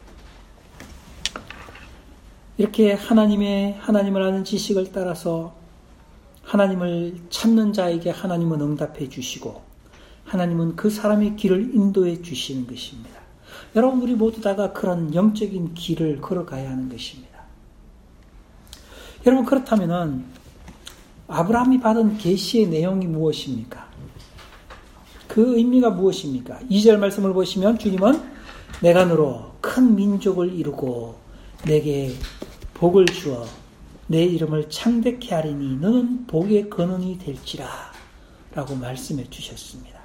이렇게 하나님의 하나님을 아는 지식을 따라서 하나님을 찾는 자에게 하나님은 응답해 주시고 하나님은 그 사람의 길을 인도해 주시는 것입니다. 여러분, 우리 모두 다가 그런 영적인 길을 걸어가야 하는 것입니다. 여러분, 그렇다면은 아브라함이 받은 계시의 내용이 무엇입니까? 그 의미가 무엇입니까? 이 절 말씀을 보시면 주님은 내가 너로 큰 민족을 이루고 내게 복을 주어 내 이름을 창대케 하리니 너는 복의 근원이 될지라 라고 말씀해 주셨습니다.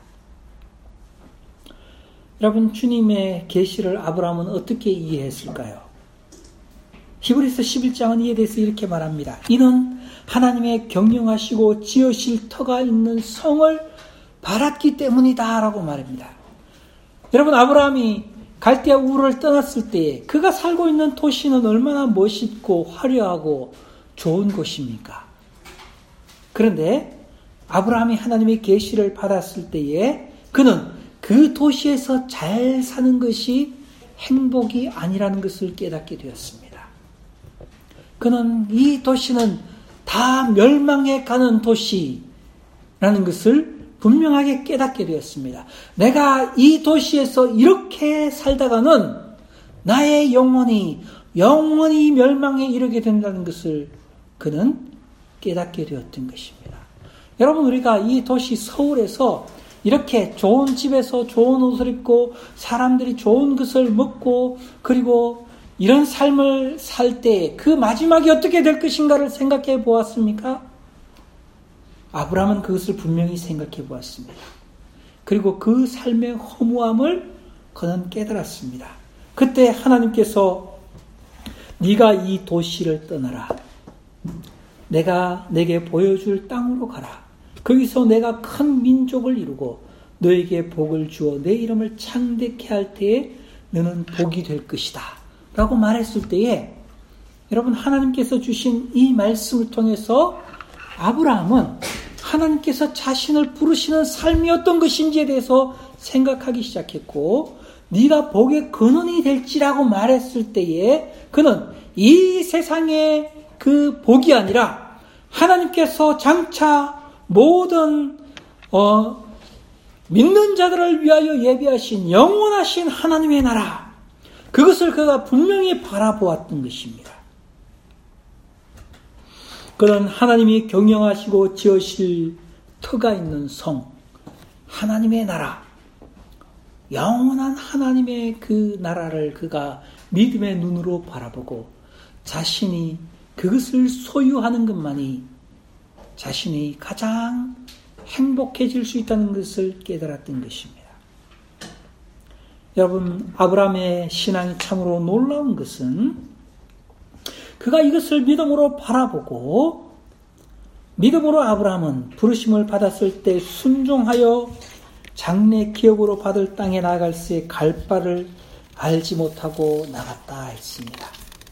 여러분, 주님의 계시를 아브라함은 어떻게 이해했을까요? 히브리서 십일 장은 이에 대해서 이렇게 말합니다. 이는 하나님의 경영하시고 지으실 터가 있는 성을 바랐기 때문이다 라고 말합니다. 여러분, 아브라함이 갈대아 우르를 떠났을 때에 그가 살고 있는 도시는 얼마나 멋있고 화려하고 좋은 곳입니까? 그런데 아브라함이 하나님의 계시를 받았을 때에 그는 그 도시에서 잘 사는 것이 행복이 아니라는 것을 깨닫게 되었습니다. 그는 이 도시는 다 멸망해 가는 도시라는 것을 분명하게 깨닫게 되었습니다. 내가 이 도시에서 이렇게 살다가는 나의 영혼이 영원히 멸망에 이르게 된다는 것을 그는 깨닫게 되었던 것입니다. 여러분, 우리가 이 도시 서울에서 이렇게 좋은 집에서 좋은 옷을 입고 사람들이 좋은 것을 먹고 그리고 이런 삶을 살 때 그 마지막이 어떻게 될 것인가를 생각해 보았습니까? 아브라함은 그것을 분명히 생각해 보았습니다. 그리고 그 삶의 허무함을 그는 깨달았습니다. 그때 하나님께서 네가 이 도시를 떠나라. 내가 내게 보여줄 땅으로 가라. 거기서 내가 큰 민족을 이루고 너에게 복을 주어 내 이름을 창대케 할 때에 너는 복이 될 것이다. 라고 말했을 때에 여러분 하나님께서 주신 이 말씀을 통해서 아브라함은 하나님께서 자신을 부르시는 삶이 어떤 것인지에 대해서 생각하기 시작했고 네가 복의 근원이 될지라고 말했을 때에 그는 이 세상의 그 복이 아니라 하나님께서 장차 모든 어, 믿는 자들을 위하여 예비하신 영원하신 하나님의 나라 그것을 그가 분명히 바라보았던 것입니다. 그는 하나님이 경영하시고 지으실 터가 있는 성, 하나님의 나라, 영원한 하나님의 그 나라를 그가 믿음의 눈으로 바라보고 자신이 그것을 소유하는 것만이 자신이 가장 행복해질 수 있다는 것을 깨달았던 것입니다. 여러분, 아브라함의 신앙이 참으로 놀라운 것은 그가 이것을 믿음으로 바라보고 믿음으로 아브라함은 부르심을 받았을 때 순종하여 장래 기업으로 받을 땅에 나아갈 새 갈 바를 알지 못하고 나갔다 했습니다.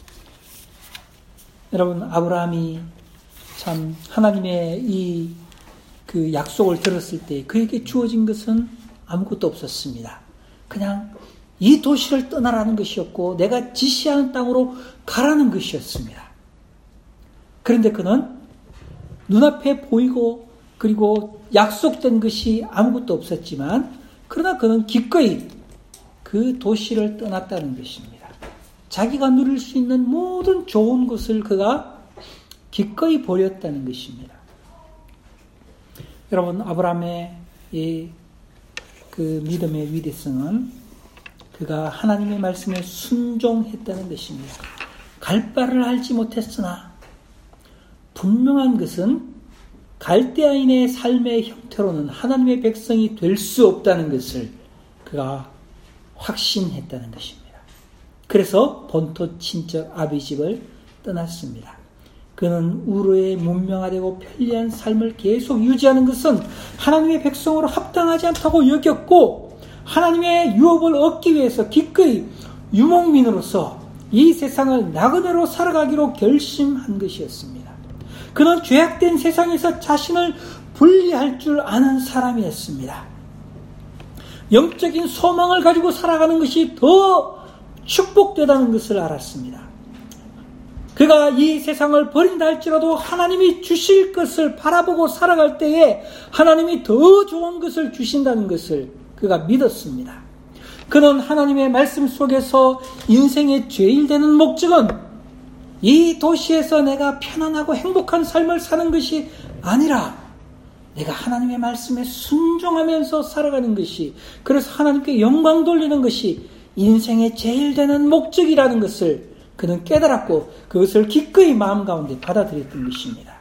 여러분, 아브라함이 참 하나님의 이 그 약속을 들었을 때 그에게 주어진 것은 아무것도 없었습니다. 그냥 이 도시를 떠나라는 것이었고 내가 지시하는 땅으로 가라는 것이었습니다. 그런데 그는 눈앞에 보이고 그리고 약속된 것이 아무것도 없었지만 그러나 그는 기꺼이 그 도시를 떠났다는 것입니다. 자기가 누릴 수 있는 모든 좋은 것을 그가 기꺼이 버렸다는 것입니다. 여러분, 아브라함의 이 그 믿음의 위대성은 그가 하나님의 말씀에 순종했다는 것입니다. 갈 바를 알지 못했으나 분명한 것은 갈대아인의 삶의 형태로는 하나님의 백성이 될 수 없다는 것을 그가 확신했다는 것입니다. 그래서 본토 친척 아비집을 떠났습니다. 그는 우르에 문명화되고 편리한 삶을 계속 유지하는 것은 하나님의 백성으로 합당하지 않다고 여겼고 하나님의 유업을 얻기 위해서 기꺼이 유목민으로서 이 세상을 나그네로 살아가기로 결심한 것이었습니다. 그는 죄악된 세상에서 자신을 분리할 줄 아는 사람이었습니다. 영적인 소망을 가지고 살아가는 것이 더 축복되다는 것을 알았습니다. 그가 이 세상을 버린다 할지라도 하나님이 주실 것을 바라보고 살아갈 때에 하나님이 더 좋은 것을 주신다는 것을 그가 믿었습니다. 그는 하나님의 말씀 속에서 인생의 제일 되는 목적은 이 도시에서 내가 편안하고 행복한 삶을 사는 것이 아니라 내가 하나님의 말씀에 순종하면서 살아가는 것이, 그래서 하나님께 영광 돌리는 것이 인생의 제일 되는 목적이라는 것을 그는 깨달았고 그것을 기꺼이 마음 가운데 받아들였던 것입니다.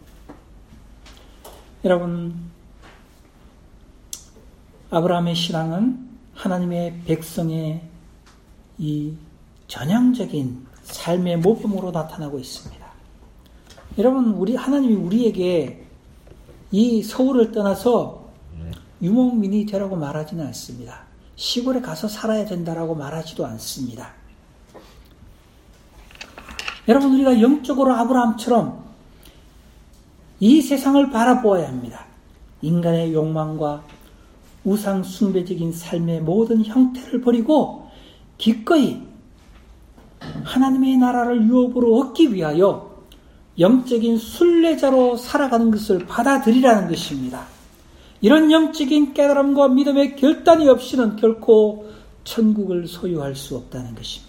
여러분, 아브라함의 신앙은 하나님의 백성의 이 전형적인 삶의 모범으로 나타나고 있습니다. 여러분, 우리 하나님이 우리에게 이 서울을 떠나서 유목민이 되라고 말하지는 않습니다. 시골에 가서 살아야 된다라고 말하지도 않습니다. 여러분, 우리가 영적으로 아브라함처럼 이 세상을 바라보아야 합니다. 인간의 욕망과 우상 숭배적인 삶의 모든 형태를 버리고 기꺼이 하나님의 나라를 유업으로 얻기 위하여 영적인 순례자로 살아가는 것을 받아들이라는 것입니다. 이런 영적인 깨달음과 믿음의 결단이 없이는 결코 천국을 소유할 수 없다는 것입니다.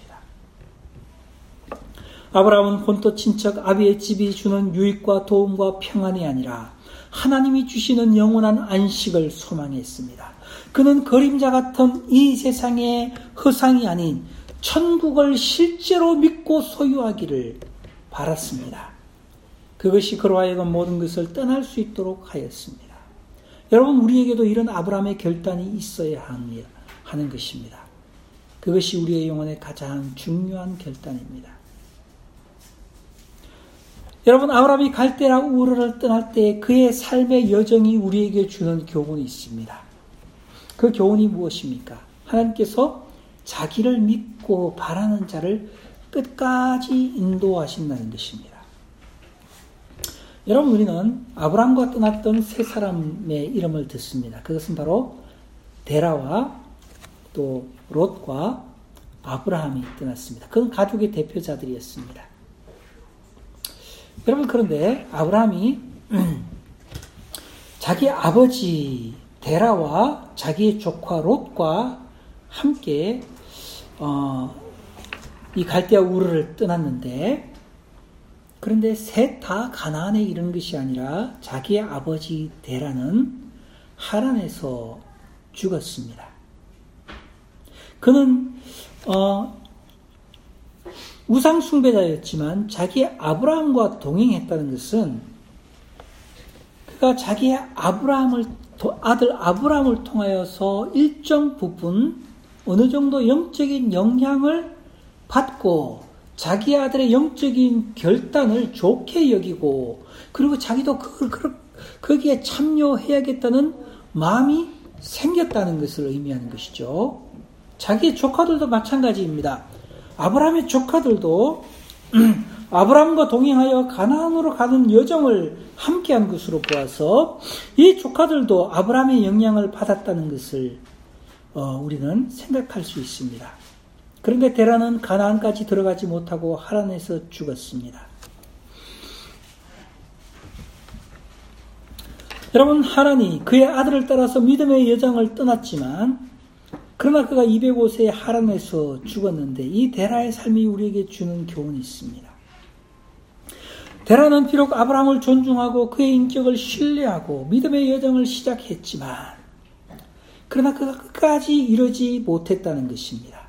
아브라함은 본토 친척 아비의 집이 주는 유익과 도움과 평안이 아니라 하나님이 주시는 영원한 안식을 소망했습니다. 그는 그림자 같은 이 세상의 허상이 아닌 천국을 실제로 믿고 소유하기를 바랐습니다. 그것이 그로 하여금 모든 것을 떠날 수 있도록 하였습니다. 여러분, 우리에게도 이런 아브라함의 결단이 있어야 하는 것입니다. 그것이 우리의 영혼의 가장 중요한 결단입니다. 여러분, 아브라함이 갈대라 우르를 떠날 때 그의 삶의 여정이 우리에게 주는 교훈이 있습니다. 그 교훈이 무엇입니까? 하나님께서 자기를 믿고 바라는 자를 끝까지 인도하신다는 것입니다. 여러분, 우리는 아브라함과 떠났던 세 사람의 이름을 듣습니다. 그것은 바로 데라와 또 롯과 아브라함이 떠났습니다. 그건 가족의 대표자들이었습니다. 여러분, 그런데 아브라함이 자기 아버지 데라와 자기의 조카 롯과 함께 어, 이 갈대아 우르를 떠났는데, 그런데 셋 다 가나안에 이른 것이 아니라 자기의 아버지 데라는 하란에서 죽었습니다. 그는 어, 우상 숭배자였지만 자기의 아브라함과 동행했다는 것은 그가 자기의 아브라함을 아들 아브라함을 통하여서 일정 부분 어느 정도 영적인 영향을 받고 자기 아들의 영적인 결단을 좋게 여기고, 그리고 자기도 그, 그, 거기에 참여해야겠다는 마음이 생겼다는 것을 의미하는 것이죠. 자기의 조카들도 마찬가지입니다. 아브라함의 조카들도 아브라함과 동행하여 가나안으로 가는 여정을 함께한 것으로 보아서 이 조카들도 아브라함의 영향을 받았다는 것을 어, 우리는 생각할 수 있습니다. 그런데 데라는 가나안까지 들어가지 못하고 하란에서 죽었습니다. 여러분, 하란이 그의 아들을 따라서 믿음의 여정을 떠났지만, 그러나 그가 이백오 세에 하란에서 죽었는데 이 데라의 삶이 우리에게 주는 교훈이 있습니다. 데라는 비록 아브라함을 존중하고 그의 인격을 신뢰하고 믿음의 여정을 시작했지만, 그러나 그가 끝까지 이루지 못했다는 것입니다.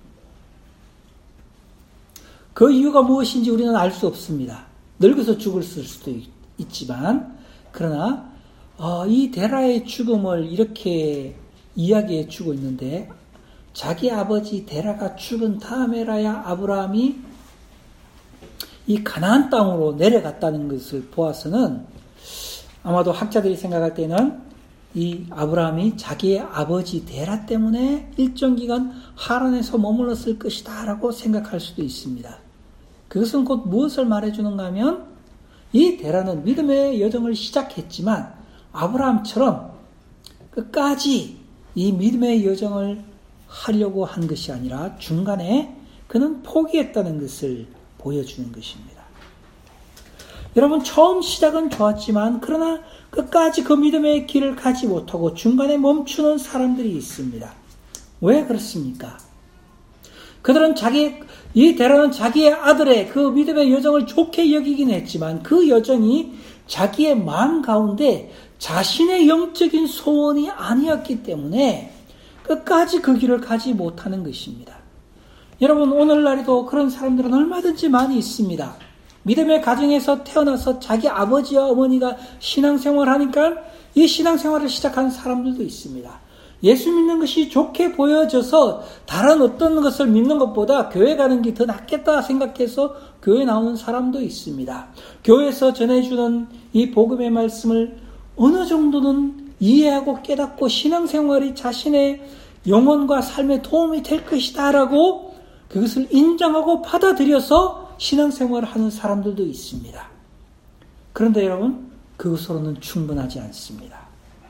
그 이유가 무엇인지 우리는 알 수 없습니다. 늙어서 죽을 수도 있지만, 그러나 어, 이 데라의 죽음을 이렇게 이야기해 주고 있는데, 자기 아버지 데라가 죽은 다음에라야 아브라함이 이 가나안 땅으로 내려갔다는 것을 보아서는 아마도 학자들이 생각할 때는 이 아브라함이 자기의 아버지 데라 때문에 일정 기간 하란에서 머물렀을 것이다 라고 생각할 수도 있습니다. 그것은 곧 무엇을 말해주는가 하면, 이 데라는 믿음의 여정을 시작했지만 아브라함처럼 끝까지 이 믿음의 여정을 하려고 한 것이 아니라 중간에 그는 포기했다는 것을 보여주는 것입니다. 여러분, 처음 시작은 좋았지만 그러나 끝까지 그 믿음의 길을 가지 못하고 중간에 멈추는 사람들이 있습니다. 왜 그렇습니까? 그들은 자기, 이 데라는 자기의 아들의 그 믿음의 여정을 좋게 여기긴 했지만 그 여정이 자기의 마음 가운데 자신의 영적인 소원이 아니었기 때문에 끝까지 그 길을 가지 못하는 것입니다. 여러분, 오늘날에도 그런 사람들은 얼마든지 많이 있습니다. 믿음의 가정에서 태어나서 자기 아버지와 어머니가 신앙생활을 하니까 이 신앙생활을 시작한 사람들도 있습니다. 예수 믿는 것이 좋게 보여져서 다른 어떤 것을 믿는 것보다 교회 가는 게 더 낫겠다 생각해서 교회 나오는 사람도 있습니다. 교회에서 전해주는 이 복음의 말씀을 어느 정도는 이해하고 깨닫고 신앙생활이 자신의 영혼과 삶에 도움이 될 것이다 라고 그것을 인정하고 받아들여서 신앙생활을 하는 사람들도 있습니다. 그런데 여러분, 그것으로는 충분하지 않습니다.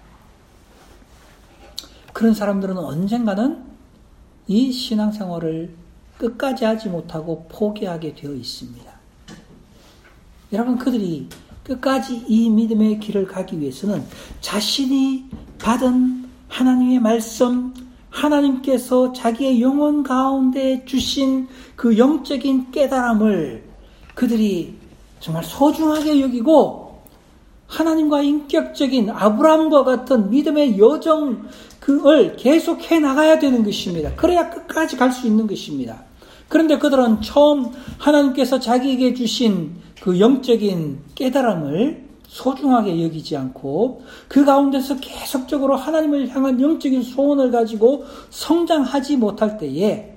그런 사람들은 언젠가는 이 신앙생활을 끝까지 하지 못하고 포기하게 되어 있습니다. 여러분, 그들이 끝까지 이 믿음의 길을 가기 위해서는 자신이 받은 하나님의 말씀, 하나님께서 자기의 영혼 가운데 주신 그 영적인 깨달음을 그들이 정말 소중하게 여기고 하나님과 인격적인 아브라함과 같은 믿음의 여정을 계속해 나가야 되는 것입니다. 그래야 끝까지 갈 수 있는 것입니다. 그런데 그들은 처음 하나님께서 자기에게 주신 그 영적인 깨달음을 소중하게 여기지 않고 그 가운데서 계속적으로 하나님을 향한 영적인 소원을 가지고 성장하지 못할 때에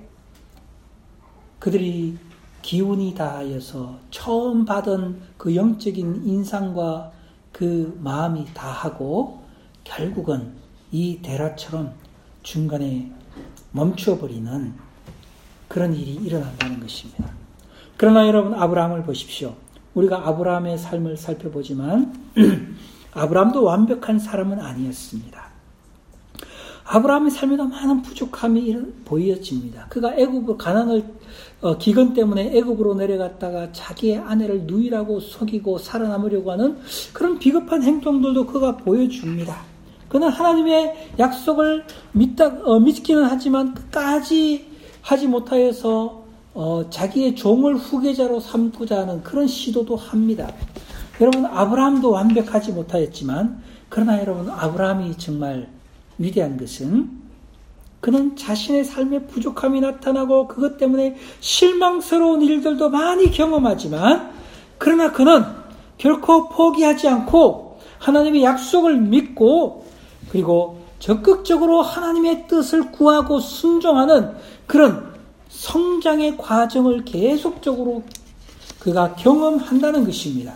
그들이 기운이 다하여서 처음 받은 그 영적인 인상과 그 마음이 다하고 결국은 이 데라처럼 중간에 멈춰버리는 그런 일이 일어난다는 것입니다. 그러나 여러분, 아브라함을 보십시오. 우리가 아브라함의 삶을 살펴보지만 아브라함도 완벽한 사람은 아니었습니다. 아브라함의 삶에도 많은 부족함이 보여집니다. 그가 애굽으로 가난을 어, 기근 때문에 애굽으로 내려갔다가 자기의 아내를 누이라고 속이고 살아남으려고 하는 그런 비겁한 행동들도 그가 보여줍니다. 그는 하나님의 약속을 믿다, 어, 믿기는 하지만 끝까지 하지 못하여서 어, 자기의 종을 후계자로 삼고자 하는 그런 시도도 합니다. 여러분, 아브라함도 완벽하지 못하였지만 그러나 여러분, 아브라함이 정말 위대한 것은 그는 자신의 삶에 부족함이 나타나고 그것 때문에 실망스러운 일들도 많이 경험하지만 그러나 그는 결코 포기하지 않고 하나님의 약속을 믿고 그리고 적극적으로 하나님의 뜻을 구하고 순종하는 그런 성장의 과정을 계속적으로 그가 경험한다는 것입니다.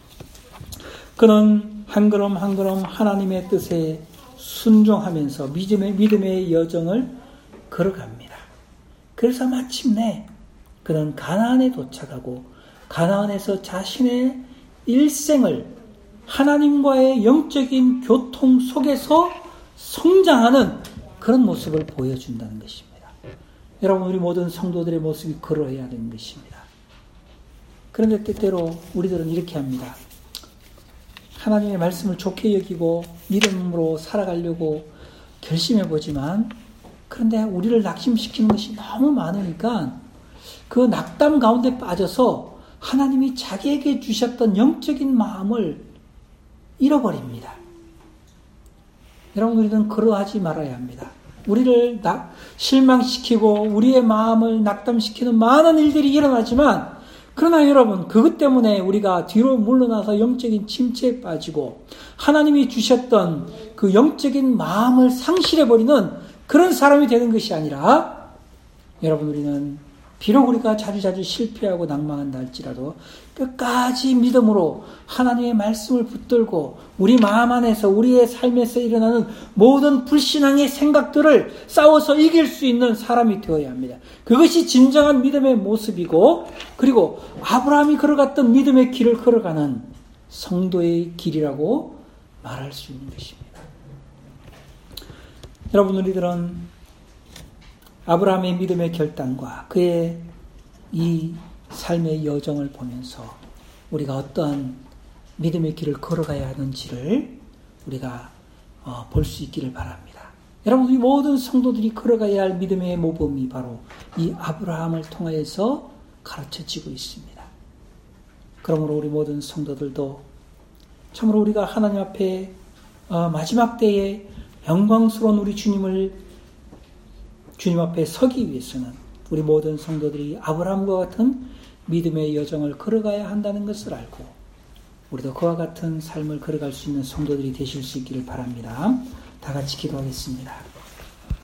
그는 한 걸음 한 걸음 하나님의 뜻에 순종하면서 믿음의, 믿음의 여정을 걸어갑니다. 그래서 마침내 그는 가나안에 도착하고 가나안에서 자신의 일생을 하나님과의 영적인 교통 속에서 성장하는 그런 모습을 보여준다는 것입니다. 여러분, 우리 모든 성도들의 모습이 그러해야 되는 것입니다. 그런데 때때로 우리들은 이렇게 합니다. 하나님의 말씀을 좋게 여기고 믿음으로 살아가려고 결심해보지만 그런데 우리를 낙심시키는 것이 너무 많으니까 그 낙담 가운데 빠져서 하나님이 자기에게 주셨던 영적인 마음을 잃어버립니다. 여러분, 우리는 그러하지 말아야 합니다. 우리를 낙, 실망시키고 우리의 마음을 낙담시키는 많은 일들이 일어나지만 그러나 여러분, 그것 때문에 우리가 뒤로 물러나서 영적인 침체에 빠지고 하나님이 주셨던 그 영적인 마음을 상실해버리는 그런 사람이 되는 것이 아니라 여러분, 우리는 비록 우리가 자주자주 실패하고 낭망한다 할지라도 끝까지 믿음으로 하나님의 말씀을 붙들고 우리 마음 안에서 우리의 삶에서 일어나는 모든 불신앙의 생각들을 싸워서 이길 수 있는 사람이 되어야 합니다. 그것이 진정한 믿음의 모습이고 그리고 아브라함이 걸어갔던 믿음의 길을 걸어가는 성도의 길이라고 말할 수 있는 것입니다. 여러분, 우리들은 아브라함의 믿음의 결단과 그의 이 삶의 여정을 보면서 우리가 어떠한 믿음의 길을 걸어가야 하는지를 우리가 어, 볼 수 있기를 바랍니다. 여러분, 우리 모든 성도들이 걸어가야 할 믿음의 모범이 바로 이 아브라함을 통하여서 가르쳐지고 있습니다. 그러므로 우리 모든 성도들도 참으로 우리가 하나님 앞에 어, 마지막 때에 영광스러운 우리 주님을 주님 앞에 서기 위해서는 우리 모든 성도들이 아브라함과 같은 믿음의 여정을 걸어가야 한다는 것을 알고 우리도 그와 같은 삶을 걸어갈 수 있는 성도들이 되실 수 있기를 바랍니다. 다 같이 기도하겠습니다.